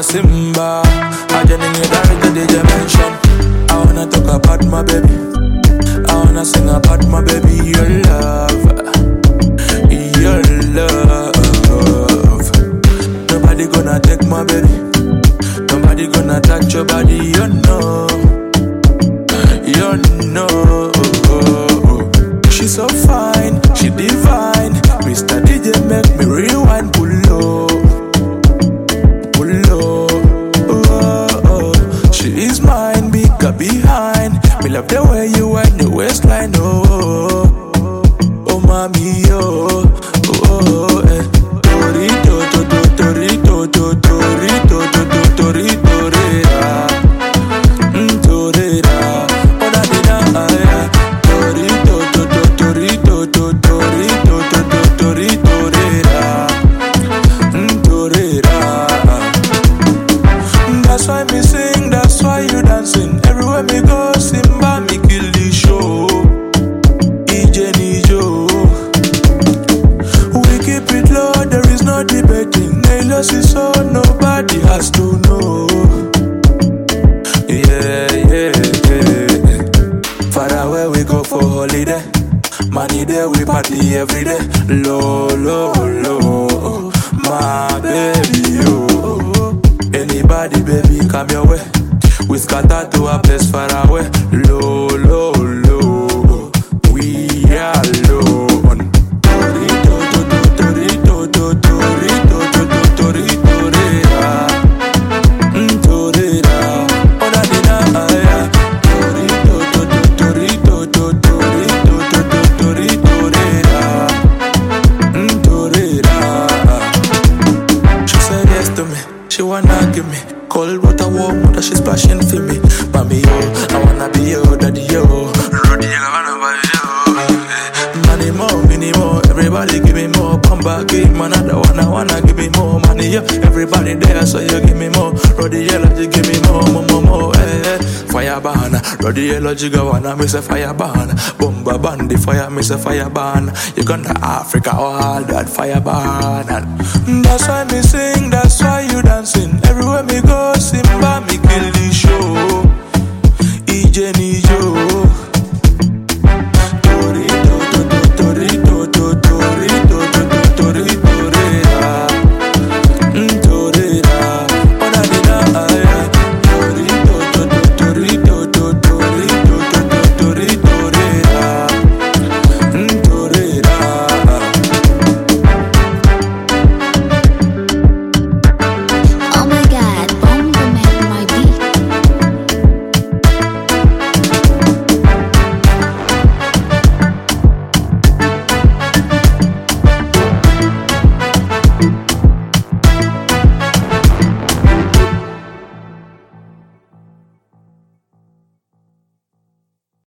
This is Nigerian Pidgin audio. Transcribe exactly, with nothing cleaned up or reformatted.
wanna Simba. I just need direct to the dimension. I wanna talk about my baby. I wanna sing about my baby. Your love, your love. Nobody gonna take my baby. Nobody gonna touch your body. You know, you know. She's so fine, she divine. Mister D J make me rewind. Pull low, pull low. Oh, oh. She is mine, bigger behind. Me love the way you wind your waistline. Oh, oh, mommy, oh, oh, eh. Torito, to, to, torito, to, torito, to, to, torito, torita, mm, torita. Oh, na, na, na, yeah. Torito, to, to, torito, to, torito, to, to, torito, torita, mm, torita. That's why me sing, that's why you dancing. Everywhere me go, Simba me kill the show. E J Nijo. We keep it low, there is no debating. Nailers is so nobody has to know. Yeah, yeah, yeah. Far away we go for holiday. Money there we party every day. Low, low, low. My baby, yo. Anybody, baby, come your way. We scatter to a place far away. Low, low, low. We are alone. Torito, to, to, torito, to, torito, to, to, torito, torita. Mm, torita. Oh, na, na, na, yeah. Torito, to, to, torito, to, torito, to, to, torito, torita. Mm, torita. She said yes to me. She wanna give me cold water, warm water, she splashing for me. Mommy, yo, I wanna be your daddy, yo. Daddy, I wanna be yo. Money more, money more, everybody give me more. Come back, give me another one, I wanna give me more money, yo. Everybody there, so you give me more. Roddy, you give me more, more, more, more, eh, eh. Fire ban, Roddy, you go wanna miss a fire ban. Bomba ban, the fire, miss a fire ban. You gonna Africa, all that fire ban. That's why me sing, that's why you dancing. Everywhere me go, Simba me kill the show.